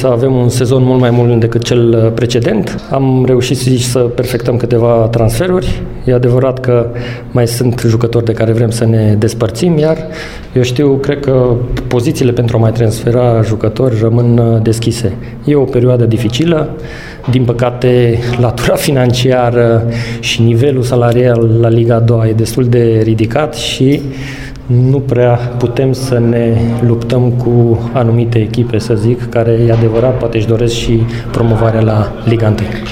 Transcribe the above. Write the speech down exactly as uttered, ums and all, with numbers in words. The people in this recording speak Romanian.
să avem un sezon mult mai mult decât cel precedent. Am reușit să perfectăm câteva transferuri. E adevărat că mai sunt jucători de care vrem să ne despărțim, iar eu știu, cred că pozițiile pentru a mai transfera jucători rămân deschise. E o perioadă dificilă. Din păcate, latura financiară și nivelul salarial la Liga a doua e destul de ridicat și nu prea putem să ne luptăm cu anumite echipe, să zic, care, e adevărat, poate își doresc și promovarea la Liga unu.